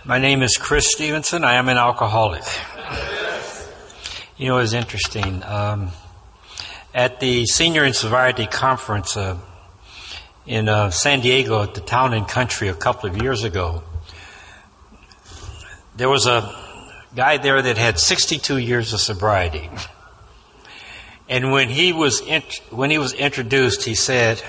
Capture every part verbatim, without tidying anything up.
My name is Chris Stevenson. I am an alcoholic. You know, it's interesting. Um, at the Senior in Sobriety Conference uh, in uh, San Diego at the Town and Country a couple of years ago, there was a guy there that had sixty-two years of sobriety. And when he was int- when he was introduced, he said,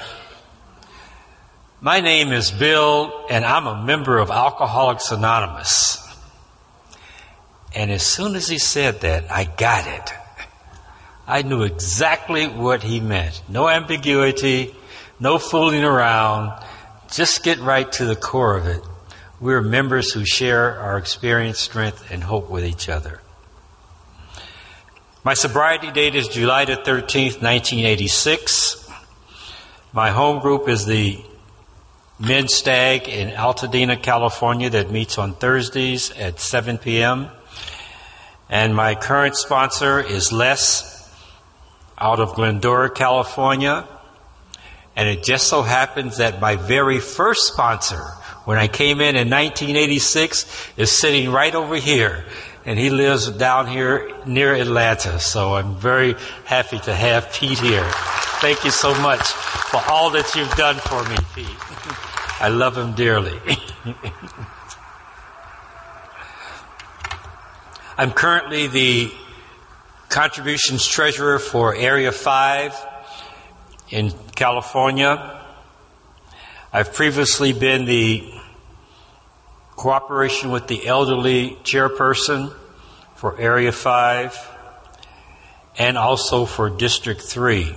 "My name is Bill, and I'm a member of Alcoholics Anonymous." And as soon as he said that, I got it. I knew exactly what he meant. No ambiguity, no fooling around. Just get right to the core of it. We're members who share our experience, strength, and hope with each other. My sobriety date is July the thirteenth, nineteen eighty-six. My home group is the Men's Stag in Altadena, California, that meets on Thursdays at seven p.m. And my current sponsor is Les out of Glendora, California. And it just so happens that my very first sponsor, when I came in in nineteen eighty-six, is sitting right over here. And he lives down here near Atlanta. So I'm very happy to have Pete here. Thank you so much for all that you've done for me, Pete. I love him dearly. I'm currently the contributions treasurer for Area five in California. I've previously been the cooperation with the elderly chairperson for Area five and also for District three.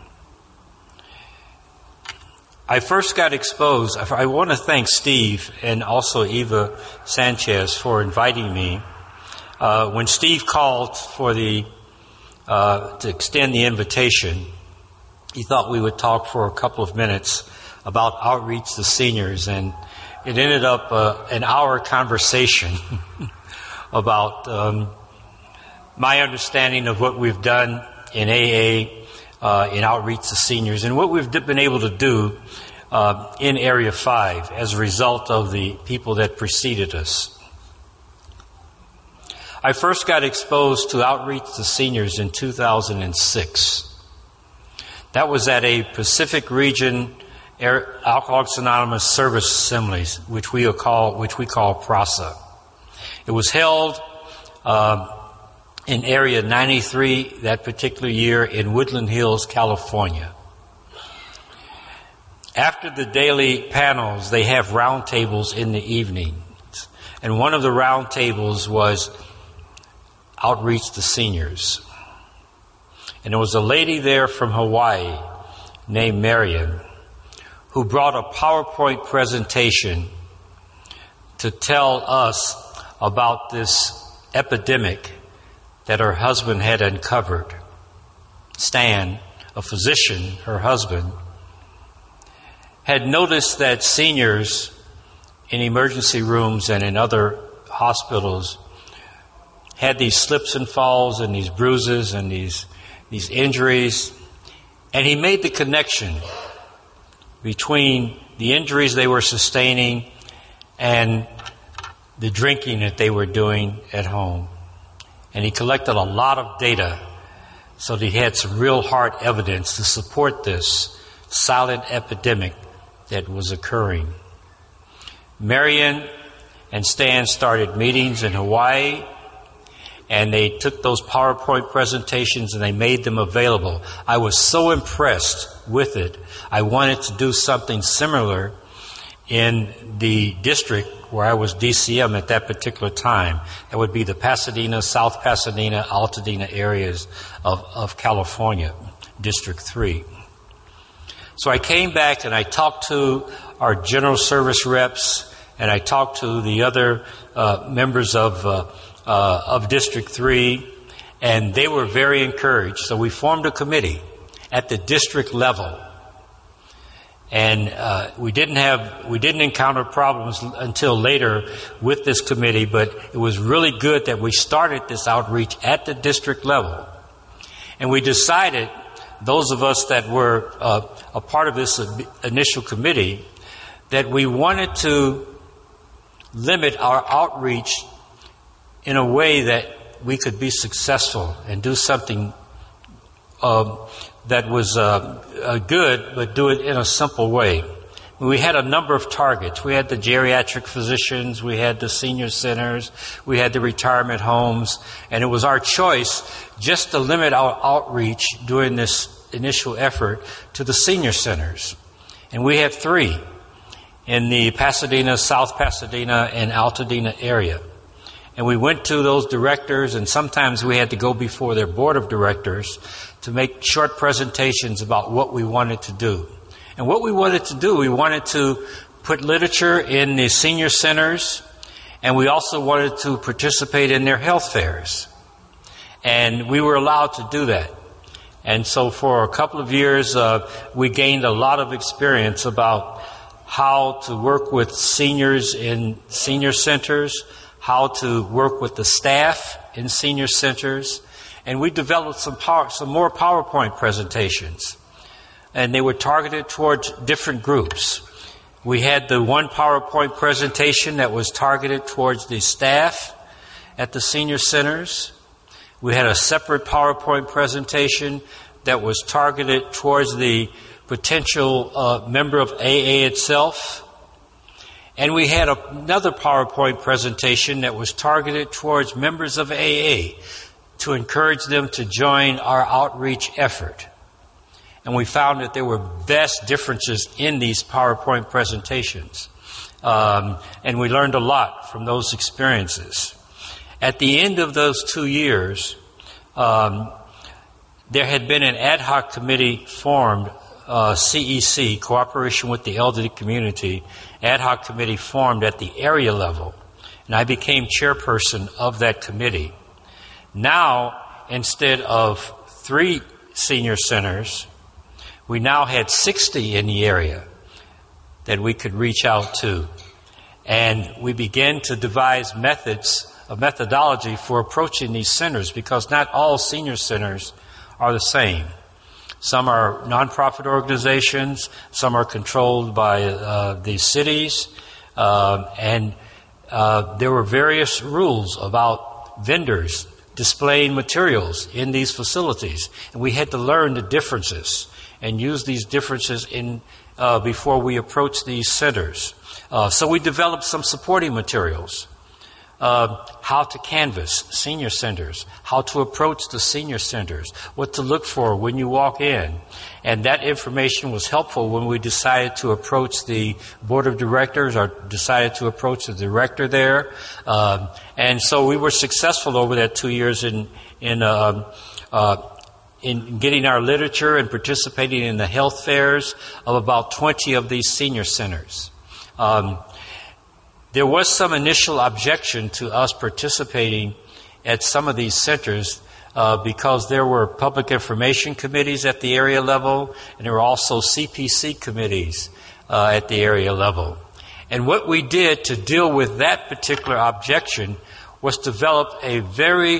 I first got exposed. I want to thank Steve and also Eva Sanchez for inviting me. Uh, when Steve called for the uh, to extend the invitation, he thought we would talk for a couple of minutes about outreach to seniors, and it ended up uh, an hour conversation about um, my understanding of what we've done in A A, uh, in outreach to seniors, and what we've been able to do uh, in Area five as a result of the people that preceded us. I first got exposed to outreach to seniors in two thousand six. That was at a Pacific Region Alcoholics Anonymous Service Assemblies, which we call which we call PRASA. It was held uh, in Area ninety-three that particular year in Woodland Hills, California. After the daily panels, they have roundtables in the evenings, and one of the roundtables was outreach to seniors. And there was a lady there from Hawaii named Marion who brought a PowerPoint presentation to tell us about this epidemic that her husband had uncovered. Stan, a physician, her husband, had noticed that seniors in emergency rooms and in other hospitals had these slips and falls and these bruises and these these injuries. And he made the connection between the injuries they were sustaining and the drinking that they were doing at home. And he collected a lot of data so that he had some real hard evidence to support this silent epidemic that was occurring. Marion and Stan started meetings in Hawaii, and they took those PowerPoint presentations and they made them available. I was so impressed with it. I wanted to do something similar in the district where I was D C M at that particular time. That would be the Pasadena, South Pasadena, Altadena areas of, of California, District three. So I came back and I talked to our general service reps, and I talked to the other uh, members of uh, uh, of District three, and they were very encouraged. So we formed a committee at the district level, and uh, we didn't have we didn't encounter problems until later with this committee. But it was really good that we started this outreach at the district level, and we decided, those of us that were uh, a part of this initial committee, that we wanted to limit our outreach in a way that we could be successful and do something uh, that was uh, uh, good, but do it in a simple way. We had a number of targets. We had the geriatric physicians, we had the senior centers, we had the retirement homes, and it was our choice just to limit our outreach during this initial effort to the senior centers. And we had three in the Pasadena, South Pasadena, and Altadena area. And we went to those directors, and sometimes we had to go before their board of directors to make short presentations about what we wanted to do. And what we wanted to do, we wanted to put literature in the senior centers, and we also wanted to participate in their health fairs. And we were allowed to do that. And so for a couple of years, uh, we gained a lot of experience about how to work with seniors in senior centers, how to work with the staff in senior centers, and we developed some power, some more PowerPoint presentations. And they were targeted towards different groups. We had the one PowerPoint presentation that was targeted towards the staff at the senior centers. We had a separate PowerPoint presentation that was targeted towards the potential uh, member of A A itself. And we had a, another PowerPoint presentation that was targeted towards members of A A to encourage them to join our outreach effort. And we found that there were vast differences in these PowerPoint presentations. Um, and we learned a lot from those experiences. At the end of those two years, um, there had been an ad hoc committee formed, uh, C E C, Cooperation with the Elderly Community, ad hoc committee formed at the area level. And I became chairperson of that committee. Now, instead of three senior centers, we now had sixty in the area that we could reach out to. And we began to devise methods, a methodology for approaching these centers, because not all senior centers are the same. Some are nonprofit organizations, some are controlled by uh, the cities, uh, and uh, there were various rules about vendors displaying materials in these facilities. And we had to learn the differences and use these differences in uh, before we approach these centers. Uh, so we developed some supporting materials. Uh, how to canvass senior centers, how to approach the senior centers, what to look for when you walk in. And that information was helpful when we decided to approach the board of directors or decided to approach the director there. Um, and so we were successful over that two years in, in, uh, uh, in getting our literature and participating in the health fairs of about twenty of these senior centers. Um, There was some initial objection to us participating at some of these centers uh, because there were public information committees at the area level, and there were also C P C committees uh, at the area level. And what we did to deal with that particular objection was develop a very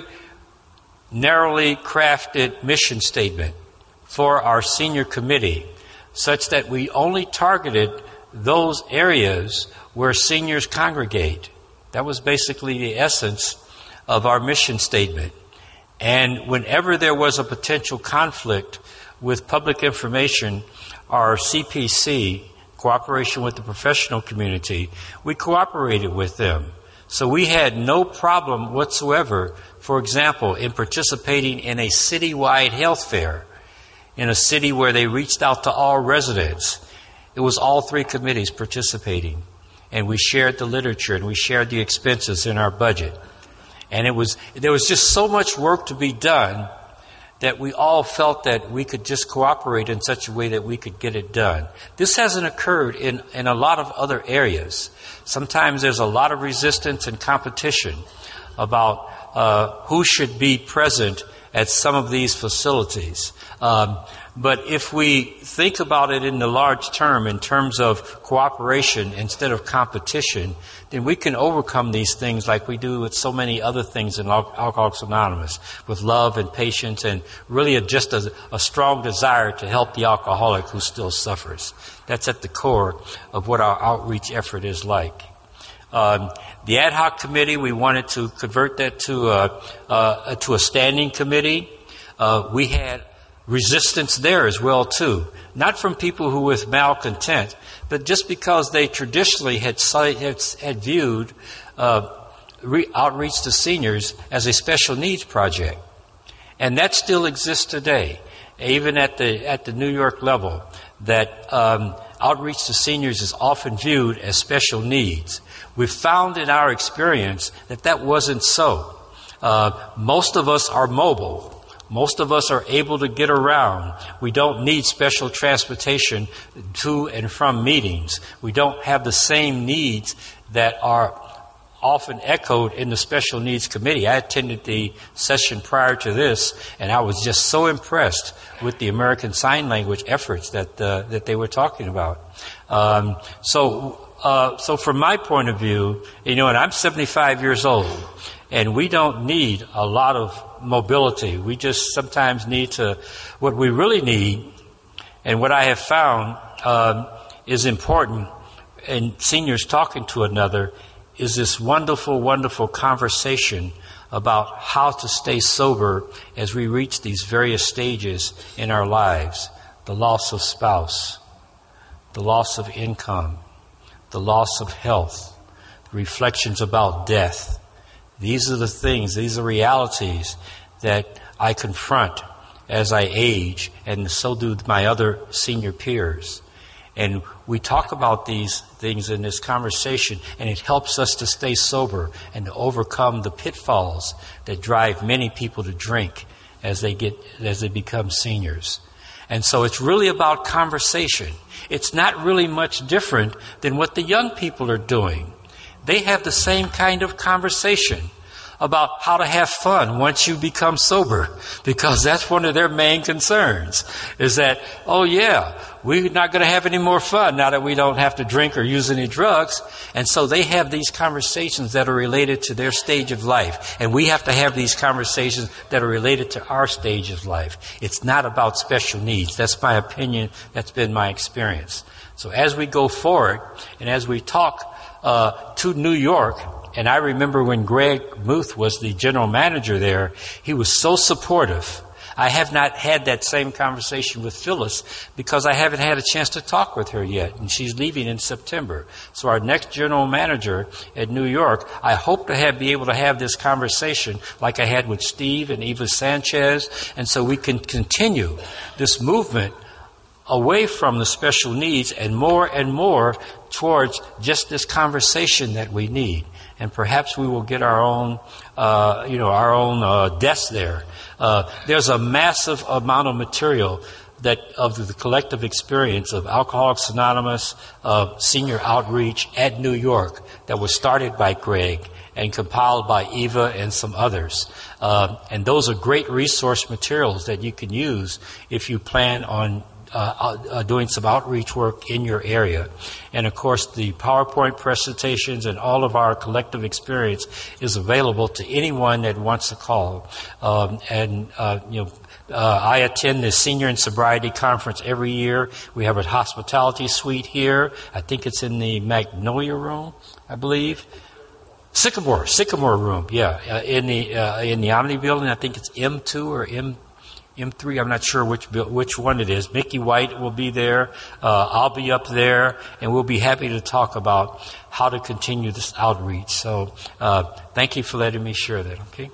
narrowly crafted mission statement for our senior committee, such that we only targeted those areas where seniors congregate. That was basically the essence of our mission statement. And whenever there was a potential conflict with public information, our C P C, Cooperation with the Professional Community, we cooperated with them. So we had no problem whatsoever, for example, in participating in a citywide health fair, in a city where they reached out to all residents. It was all three committees participating. And we shared the literature and we shared the expenses in our budget. And it was, there was just so much work to be done that we all felt that we could just cooperate in such a way that we could get it done. This hasn't occurred in, in a lot of other areas. Sometimes there's a lot of resistance and competition about uh, who should be present at some of these facilities. Um, but if we think about it in the large term, in terms of cooperation instead of competition, then we can overcome these things like we do with so many other things in Alcoholics Anonymous, with love and patience and really a, just a, a strong desire to help the alcoholic who still suffers. That's at the core of what our outreach effort is like. Um, the ad hoc committee, we wanted to convert that to a, uh, to a standing committee. Uh, we had resistance there as well, too. Not from people who were malcontent, but just because they traditionally had, had, had viewed uh, re- outreach to seniors as a special needs project. And that still exists today, even at the at the New York level, that um, outreach to seniors is often viewed as special needs. We've found in our experience that that wasn't so. Uh, most of us are mobile. Most of us are able to get around. We don't need special transportation to and from meetings. We don't have the same needs that are often echoed in the Special Needs Committee. I attended the session prior to this, and I was just so impressed with the American Sign Language efforts that uh, that they were talking about. Um, so, uh, so from my point of view, you know, and I'm seventy-five years old, and we don't need a lot of mobility. We just sometimes need to. What we really need, and what I have found um, is important in seniors talking to another, is this wonderful, wonderful conversation about how to stay sober as we reach these various stages in our lives. The loss of spouse, the loss of income, the loss of health, reflections about death. These are the things, these are realities that I confront as I age, and so do my other senior peers. And we talk about these things in this conversation, and it helps us to stay sober and to overcome the pitfalls that drive many people to drink as they get as they become seniors. And so it's really about conversation. It's not really much different than what the young people are doing. They have the same kind of conversation about how to have fun once you become sober, because that's one of their main concerns, is that, oh yeah, we're not going to have any more fun now that we don't have to drink or use any drugs. And so they have these conversations that are related to their stage of life. And we have to have these conversations that are related to our stage of life. It's not about special needs. That's my opinion. That's been my experience. So as we go forward and as we talk uh, to New York, and I remember when Greg Muth was the general manager there, he was so supportive. I have not had that same conversation with Phyllis because I haven't had a chance to talk with her yet, and she's leaving in September. So our next general manager at New York, I hope to have be able to have this conversation like I had with Steve and Eva Sanchez, and so we can continue this movement away from the special needs and more and more towards just this conversation that we need. And perhaps we will get our own, uh, you know, our own uh, desk there. Uh, there's a massive amount of material that of the collective experience of Alcoholics Anonymous, uh, senior outreach at New York that was started by Greg and compiled by Eva and some others. Uh, and those are great resource materials that you can use if you plan on Uh, uh, doing some outreach work in your area. And of course, the PowerPoint presentations and all of our collective experience is available to anyone that wants to call. Um, and, uh, you know, uh, I attend the Senior and Sobriety Conference every year. We have a hospitality suite here. I think it's in the Magnolia Room, I believe. Sycamore, Sycamore Room, yeah, uh, in the uh, in the Omni Building. I think it's M two or M. M three, I'm not sure which which one it is. Mickey White will be there. Uh, I'll be up there, and we'll be happy to talk about how to continue this outreach. So uh, thank you for letting me share that, okay?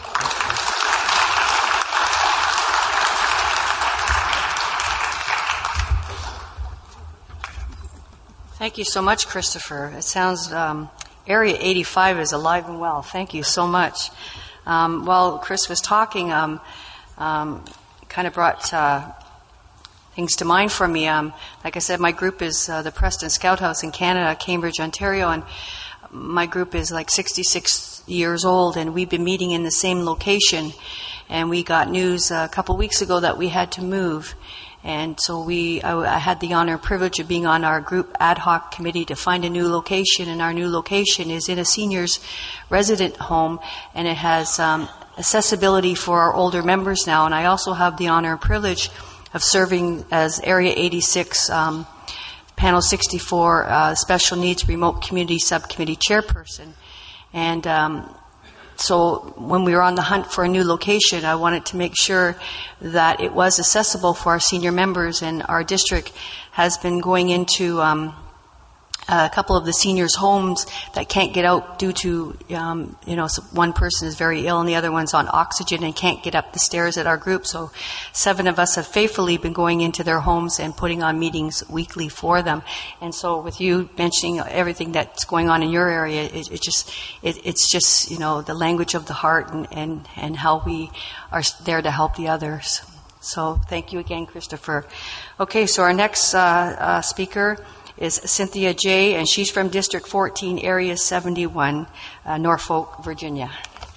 Thank you so much, Christopher. It sounds um, Area eighty-five is alive and well. Thank you so much. Um, while Chris was talking, um, Um, kind of brought uh, things to mind for me. Um, like I said, my group is uh, the Preston Scout House in Canada, Cambridge, Ontario, and my group is like sixty-six years old, and we've been meeting in the same location. And we got news uh, a couple weeks ago that we had to move. And so we, I, I had the honor and privilege of being on our group ad hoc committee to find a new location, and our new location is in a seniors resident home, and it has um, accessibility for our older members now. And I also have the honor and privilege of serving as Area eighty-six um, Panel sixty-four, uh, Special Needs Remote Community Subcommittee Chairperson. And um, so when we were on the hunt for a new location, I wanted to make sure that it was accessible for our senior members, and our district has been going into um, a couple of the seniors' homes that can't get out due to, um, you know, so one person is very ill and the other one's on oxygen and can't get up the stairs at our group. So seven of us have faithfully been going into their homes and putting on meetings weekly for them. And so with you mentioning everything that's going on in your area, it, it just, it, it's just, you know, the language of the heart and, and, and how we are there to help the others. So thank you again, Christopher. Okay, so our next uh, uh, speaker is Cynthia J., and she's from District fourteen, Area seventy-one, uh, Norfolk, Virginia.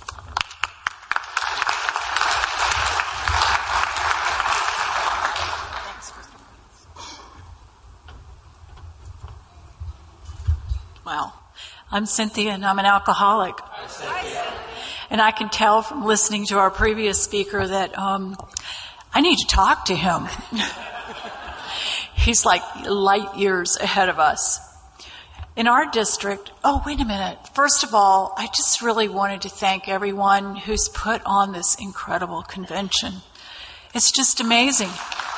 Wow. I'm Cynthia, and I'm an alcoholic. Hi, Cynthia. And I can tell from listening to our previous speaker that um, I need to talk to him. He's like light years ahead of us. In our district, oh, wait a minute. First of all, I just really wanted to thank everyone who's put on this incredible convention. It's just amazing.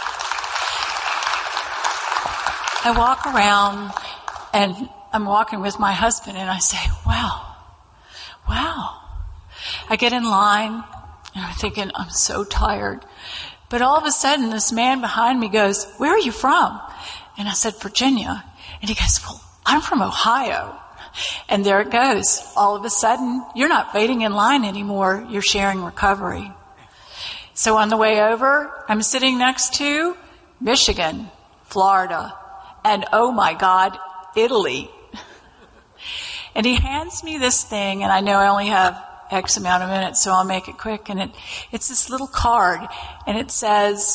I walk around and I'm walking with my husband and I say, wow, wow. I get in line and I'm thinking, I'm so tired. But all of a sudden, this man behind me goes, where are you from? And I said, Virginia. And he goes, well, I'm from Ohio. And there it goes. All of a sudden, you're not waiting in line anymore. You're sharing recovery. So on the way over, I'm sitting next to Michigan, Florida, and oh my God, Italy. And he hands me this thing, and I know I only have X amount of minutes, so I'll make it quick. And it, it's this little card, and it says,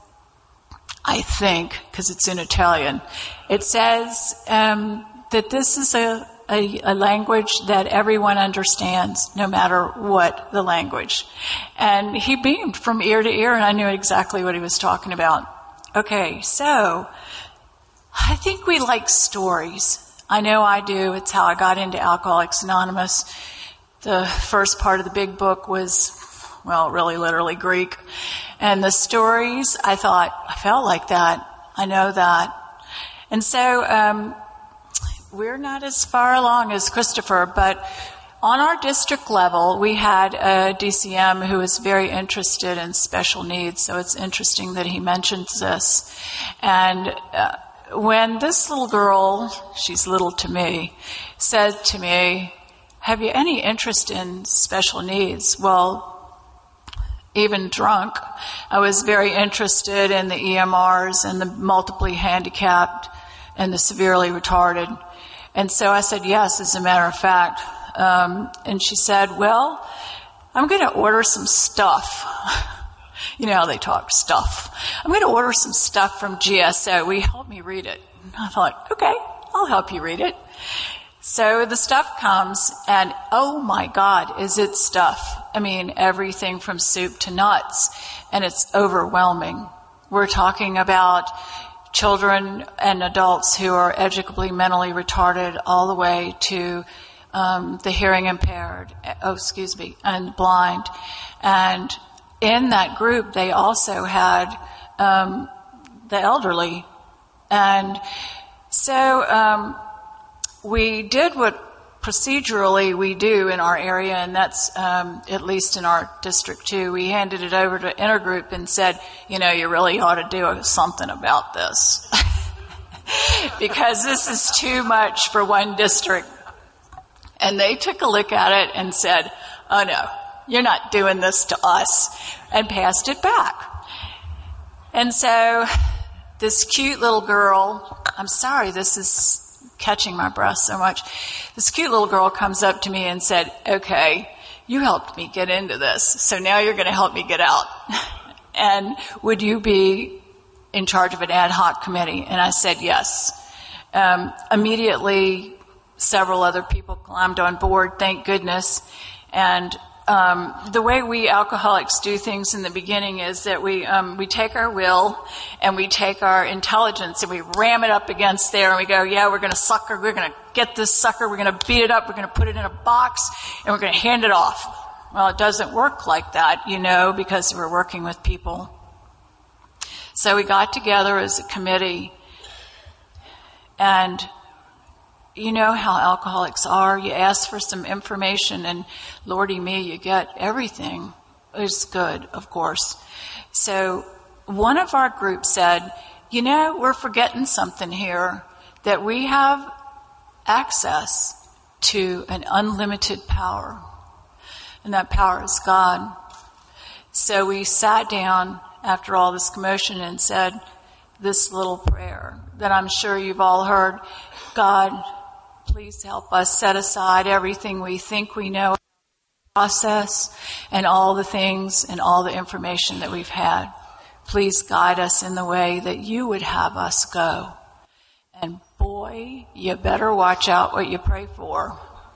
I think, because it's in Italian, it says um, that this is a, a, a language that everyone understands, no matter what the language. And he beamed from ear to ear, and I knew exactly what he was talking about. Okay, so I think we like stories. I know I do. It's how I got into Alcoholics Anonymous. The first part of the big book was, well, really literally Greek. And the stories, I thought, I felt like that. I know that. And so um, we're not as far along as Christopher, but on our district level, we had a D C M who was very interested in special needs. So it's interesting that he mentions this. And uh, when this little girl, she's little to me, said to me, have you any interest in special needs? Well, even drunk, I was very interested in the E M Rs and the multiply handicapped and the severely retarded. And so I said yes, as a matter of fact. Um, and she said, well, I'm going to order some stuff. You know how they talk, stuff. I'm going to order some stuff from G S O. Will you help me read it? And I thought, okay, I'll help you read it. So the stuff comes, and oh my God, is it stuff. I mean, everything from soup to nuts, and it's overwhelming. We're talking about children and adults who are educably mentally retarded all the way to um, the hearing impaired, oh, excuse me, and blind. And in that group, they also had um, the elderly. And so um we did what procedurally we do in our area, and that's um, at least in our district too. We handed it over to intergroup and said, you know, you really ought to do something about this because this is too much for one district. And they took a look at it and said, oh no, you're not doing this to us, and passed it back. And so this cute little girl, I'm sorry, this is catching my breath so much. This cute little girl comes up to me and said, okay, you helped me get into this, so now you're going to help me get out. And would you be in charge of an ad hoc committee? And I said yes. Um, immediately, several other people climbed on board, thank goodness. And um, the way we alcoholics do things in the beginning is that we um, we take our will and we take our intelligence and we ram it up against there and we go, yeah, we're going to sucker, we're going to get this sucker, we're going to beat it up, we're going to put it in a box, and we're going to hand it off. Well, it doesn't work like that, you know, because we're working with people. So we got together as a committee, and you know how alcoholics are. You ask for some information and lordy me, you get everything. It's good, of course. So one of our groups said, you know, we're forgetting something here, that we have access to an unlimited power. And that power is God. So we sat down after all this commotion and said this little prayer that I'm sure you've all heard. God, please help us set aside everything we think we know, process, and all the things and all the information that we've had. Please guide us in the way that you would have us go. And boy, you better watch out what you pray for.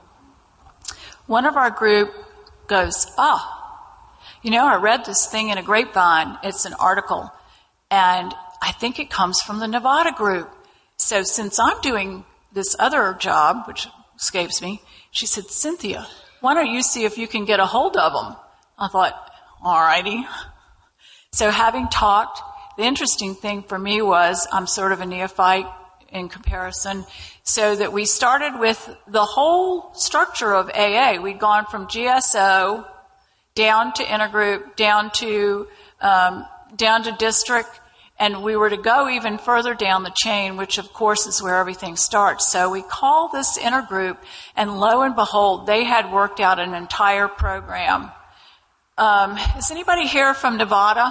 One of our group goes, ah, you know, I read this thing in a grapevine. It's an article, and I think it comes from the Nevada group. So since I'm doing this other job, which escapes me, she said, Cynthia, why don't you see if you can get a hold of them? I thought, all righty. So having talked, the interesting thing for me was I'm sort of a neophyte in comparison, so that we started with the whole structure of A A. We'd gone from G S O down to intergroup, down to um, down to district, and we were to go even further down the chain, which of course is where everything starts. So we call this intergroup, and lo and behold, they had worked out an entire program. Um, is anybody here from Nevada?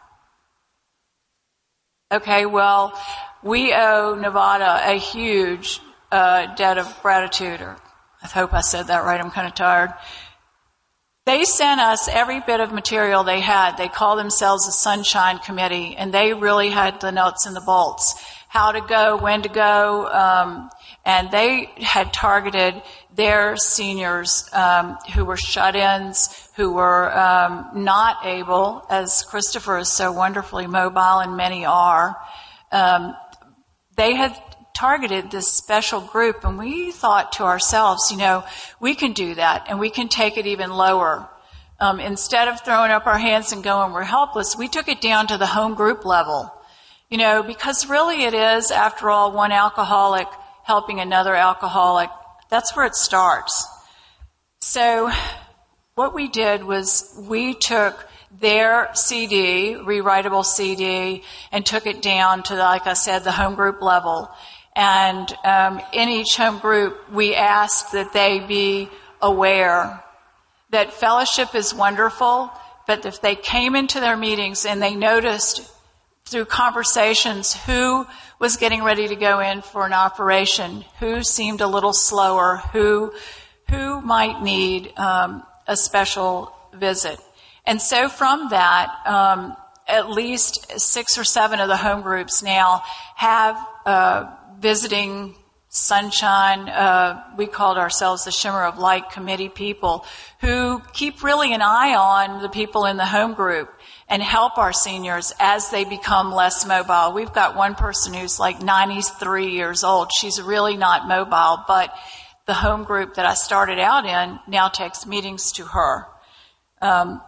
Okay, well, we owe Nevada a huge uh, debt of gratitude, or I hope I said that right, I'm kind of tired. They sent us every bit of material they had. They call themselves the Sunshine Committee, and they really had the nuts and the bolts. How to go, when to go, um, and they had targeted their seniors um, who were shut-ins, who were um, not able, as Christopher is so wonderfully mobile, and many are. Um, they had targeted this special group, and we thought to ourselves, you know, we can do that, and we can take it even lower. Um, instead of throwing up our hands and going, we're helpless, we took it down to the home group level. You know, because really it is, after all, one alcoholic helping another alcoholic. That's where it starts. So what we did was we took their C D, rewritable C D, and took it down to, like I said, the home group level. And um, in each home group, we asked that they be aware that fellowship is wonderful, but if they came into their meetings and they noticed through conversations who was getting ready to go in for an operation, who seemed a little slower, who who might need um, a special visit. And so from that, um, at least six or seven of the home groups now have uh, visiting Sunshine, uh, we called ourselves the Shimmer of Light Committee people, who keep really an eye on the people in the home group and help our seniors as they become less mobile. We've got one person who's like ninety-three years old. She's really not mobile, but the home group that I started out in now takes meetings to her. Um,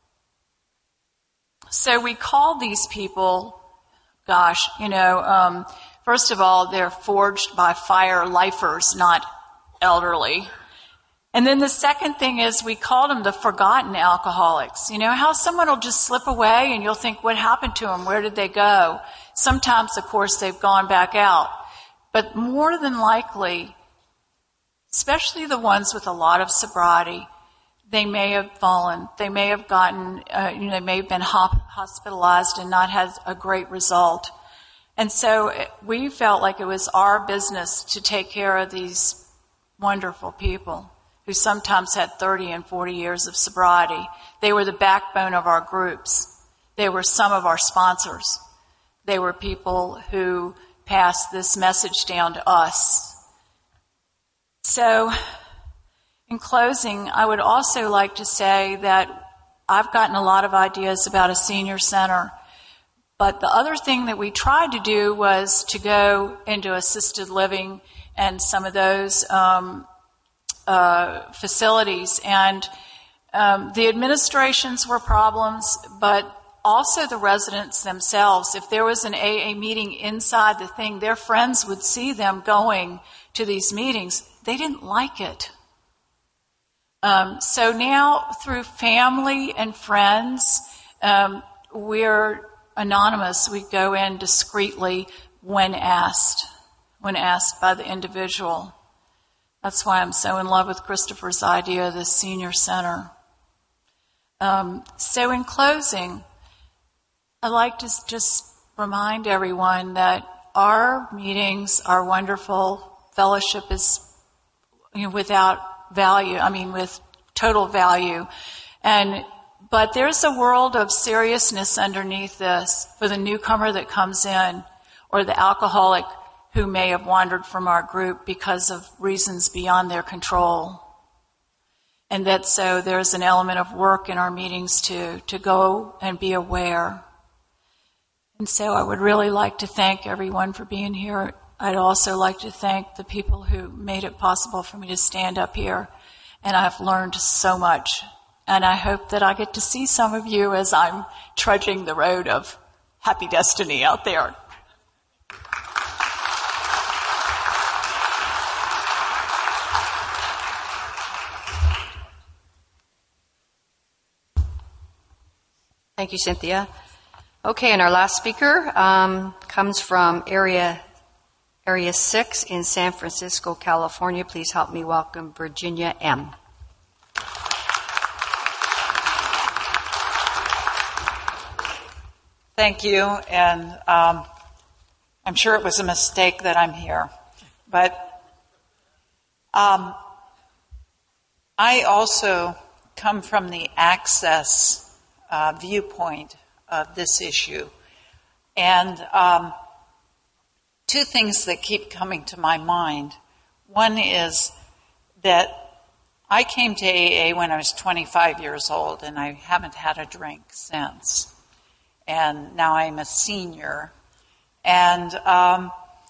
so we call these people, gosh, you know, um, first of all, they're forged by fire lifers, not elderly. And then the second thing is we called them the forgotten alcoholics. You know how someone will just slip away and you'll think, what happened to them? Where did they go? Sometimes, of course, they've gone back out. But more than likely, especially the ones with a lot of sobriety, they may have fallen. They may have gotten, uh, you know, they may have been hospitalized and not had a great result. And so we felt like it was our business to take care of these wonderful people who sometimes had thirty and forty years of sobriety. They were the backbone of our groups. They were some of our sponsors. They were people who passed this message down to us. So, in closing, I would also like to say that I've gotten a lot of ideas about a senior center. But the other thing that we tried to do was to go into assisted living and some of those um, uh, facilities. And um, the administrations were problems, but also the residents themselves. If there was an A A meeting inside the thing, their friends would see them going to these meetings. They didn't like it. Um, so now through family and friends, um, we're anonymous. We go in discreetly when asked, when asked by the individual. That's why I'm so in love with Christopher's idea of the senior center. Um, so in closing, I'd like to just remind everyone that our meetings are wonderful. Fellowship is, you know, without value, I mean with total value. And but there's a world of seriousness underneath this for the newcomer that comes in or the alcoholic who may have wandered from our group because of reasons beyond their control. And that so there's an element of work in our meetings to, to go and be aware. And so I would really like to thank everyone for being here. I'd also like to thank the people who made it possible for me to stand up here. And I've learned so much. And I hope that I get to see some of you as I'm trudging the road of happy destiny out there. Thank you, Cynthia. Okay, and our last speaker um, comes from area area six in San Francisco, California. Please help me welcome Virginia M. Thank you, and um, I'm sure it was a mistake that I'm here. But um, I also come from the access uh, viewpoint of this issue. And um, two things that keep coming to my mind. One is that I came to A A when I was twenty-five years old, and I haven't had a drink since. And now I'm a senior. And um,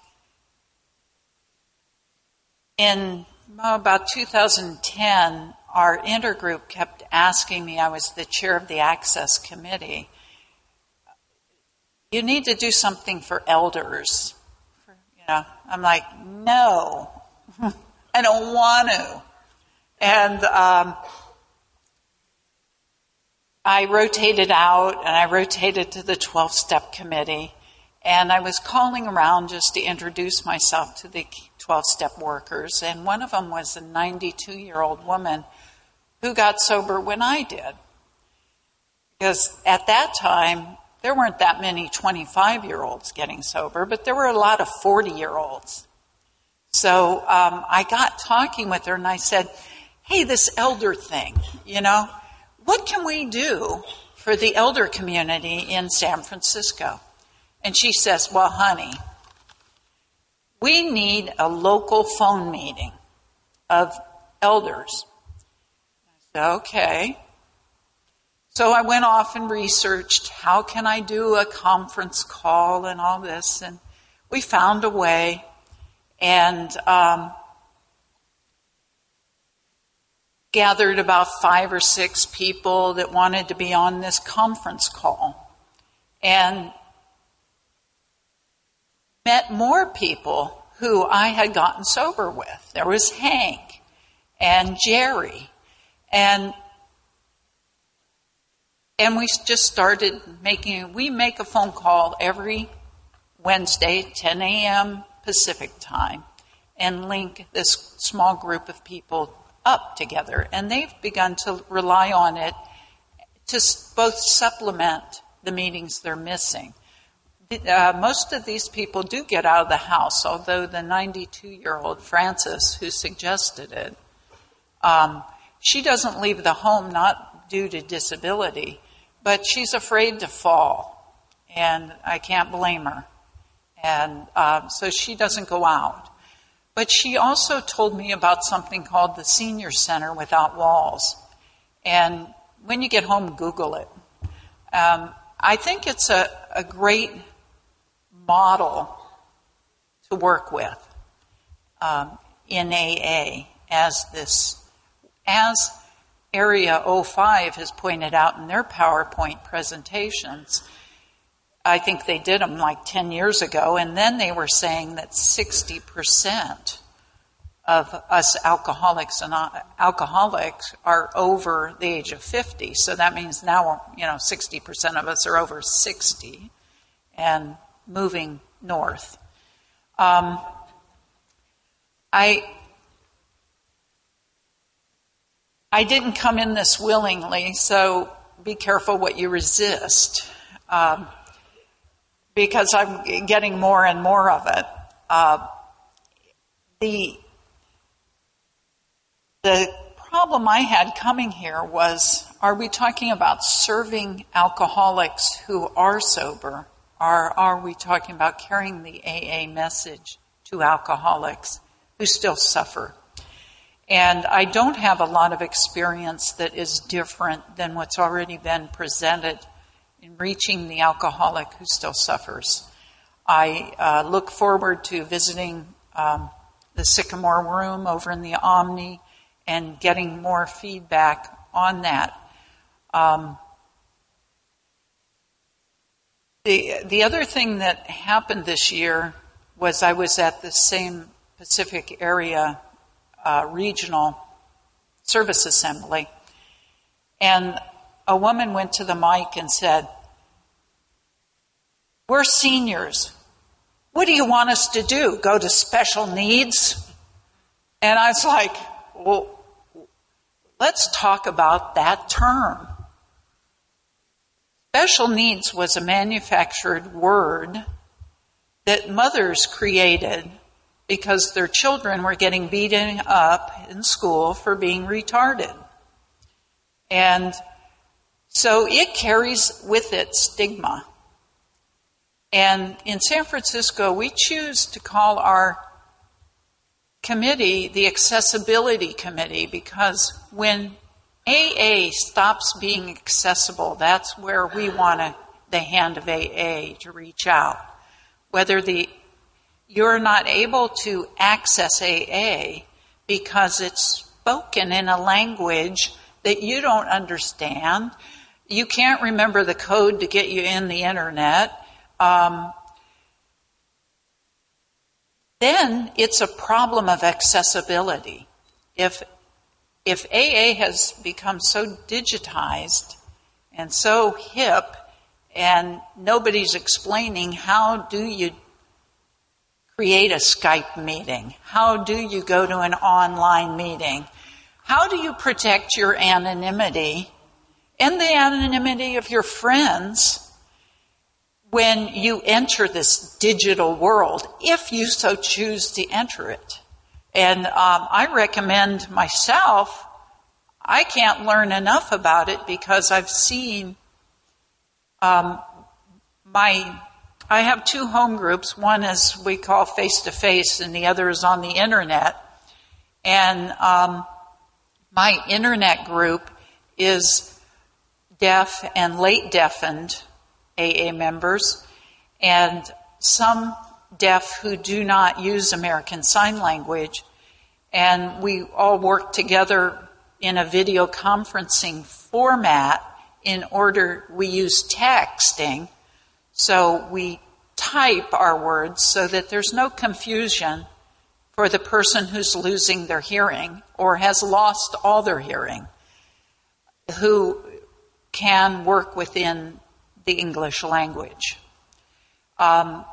in oh, about two thousand ten, our intergroup kept asking me, I was the chair of the Access Committee, you need to do something for elders. You know, I'm like, no, I don't want to. And um, I rotated out, and I rotated to the twelve-step committee, and I was calling around just to introduce myself to the twelve-step workers, and one of them was a ninety-two-year-old woman who got sober when I did. Because at that time, there weren't that many twenty-five-year-olds getting sober, but there were a lot of forty-year-olds. So um, I got talking with her, and I said, hey, this elder thing, you know, what can we do for the elder community in San Francisco? And she says, well, honey, we need a local phone meeting of elders. I said, okay. So I went off and researched, how can I do a conference call and all this? And we found a way. And um, gathered about five or six people that wanted to be on this conference call. And met more people who I had gotten sober with. There was Hank and Jerry. And and we just started making, we make a phone call every Wednesday, ten a.m. Pacific time, and link this small group of people up together. And they've begun to rely on it to both supplement the meetings they're missing. Uh, most of these people do get out of the house, although the ninety-two-year-old Frances, who suggested it, um, she doesn't leave the home not due to disability, but she's afraid to fall, and I can't blame her. And uh, so she doesn't go out. But she also told me about something called the Senior Center Without Walls. And when you get home, Google it. Um, I think it's a, a great model to work with um, in A A as this, as Area oh five has pointed out in their PowerPoint presentations. I think they did them like ten years ago, and then they were saying that sixty percent of us alcoholics and alcoholics are over the age of fifty. So that means now, you know, sixty percent of us are over sixty and moving north. Um, I I didn't come in this willingly, so be careful what you resist. Um, because I'm getting more and more of it. Uh, the, the problem I had coming here was, are we talking about serving alcoholics who are sober, or are we talking about carrying the A A message to alcoholics who still suffer? And I don't have a lot of experience that is different than what's already been presented in reaching the alcoholic who still suffers. I uh, look forward to visiting um, the Sycamore Room over in the Omni and getting more feedback on that. Um, the the other thing that happened this year was I was at the same Pacific area uh, regional service assembly, and a woman went to the mic and said, "We're seniors. What do you want us to do? Go to special needs?" And I was like, well, let's talk about that term. Special needs was a manufactured word that mothers created because their children were getting beaten up in school for being retarded. And so it carries with it stigma. And in San Francisco, we choose to call our committee the Accessibility Committee because when A A stops being accessible, that's where we want to, the hand of A A to reach out. Whether the you're not able to access A A because it's spoken in a language that you don't understand. You can't remember the code to get you in the internet. Um, then it's a problem of accessibility. If if A A has become so digitized and so hip and nobody's explaining how do you create a Skype meeting? How do you go to an online meeting? How do you protect your anonymity and the anonymity of your friends when you enter this digital world, if you so choose to enter it? And um, I recommend myself, I can't learn enough about it because I've seen um, my, I have two home groups. One is we call face-to-face and the other is on the internet. And um, my internet group is deaf and late deafened A A members, and some deaf who do not use American Sign Language. And we all work together in a video conferencing format in order, we use texting, so we type our words so that there's no confusion for the person who's losing their hearing or has lost all their hearing, who can work within the English language. Um,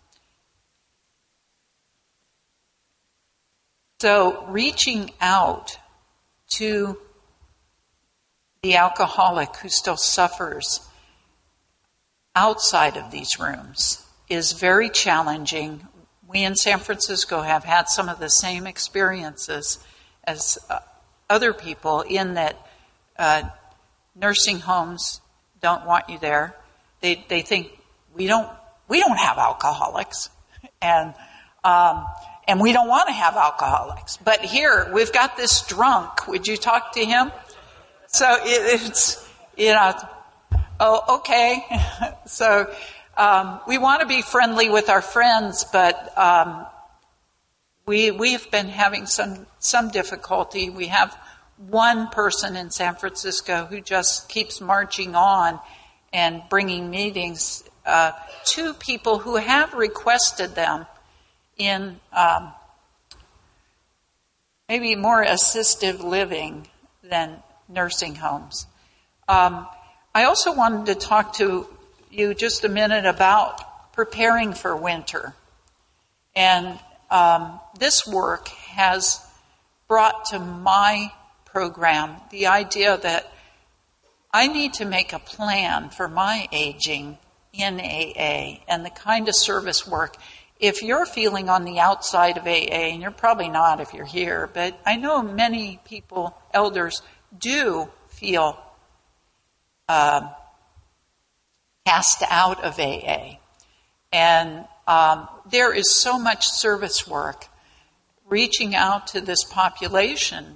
so reaching out to the alcoholic who still suffers outside of these rooms is very challenging. We in San Francisco have had some of the same experiences as uh, other people in that uh, nursing homes don't want you there. They they think we don't we don't have alcoholics, and um, and we don't want to have alcoholics. But here, we've got this drunk. Would you talk to him? So it, it's, you know, oh, okay. So um, we want to be friendly with our friends, but um, we we've been having some some difficulty. We have one person in San Francisco who just keeps marching on and bringing meetings uh, to people who have requested them in um, maybe more assistive living than nursing homes. Um, I also wanted to talk to you just a minute about preparing for winter. And um, this work has brought to my program the idea that I need to make a plan for my aging in A A and the kind of service work. If you're feeling on the outside of A A, and you're probably not if you're here, but I know many people, elders, do feel uh, cast out of A A. And um, there is so much service work reaching out to this population.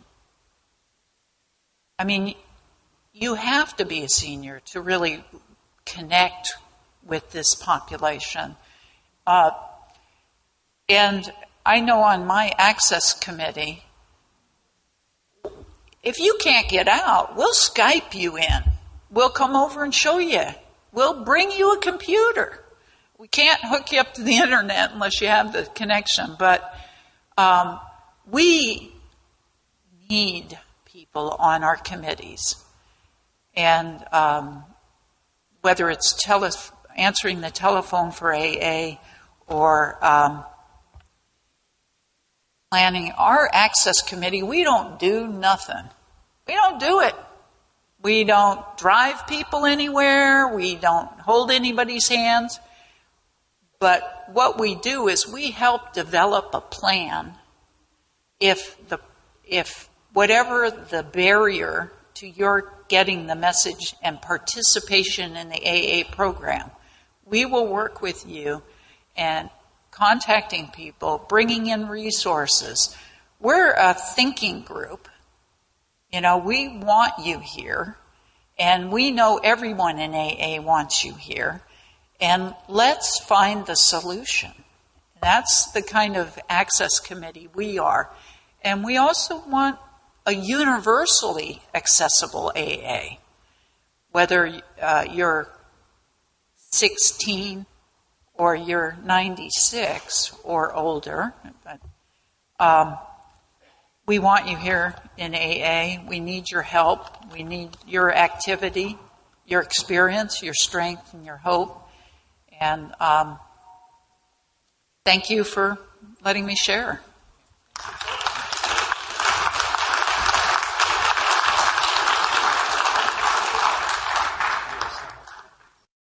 I mean, you have to be a senior to really connect with this population. Uh, and I know on my access committee, if you can't get out, we'll Skype you in. We'll come over and show you. We'll bring you a computer. We can't hook you up to the internet unless you have the connection, but um, we need people on our committees. And um, whether it's tele- answering the telephone for A A or um, planning our access committee, we don't do nothing. We don't do it. We don't drive people anywhere. We don't hold anybody's hands. But what we do is we help develop a plan if the if whatever the barrier to your getting the message and participation in the A A program, we will work with you and contacting people, bringing in resources. We're a thinking group. You know, we want you here, and we know everyone in A A wants you here. And let's find the solution. That's the kind of access committee we are. And we also want a universally accessible A A. Whether uh, you're sixteen or you're ninety-six or older, but um, we want you here in A A. We need your help. We need your activity, your experience, your strength, and your hope. And um, thank you for letting me share.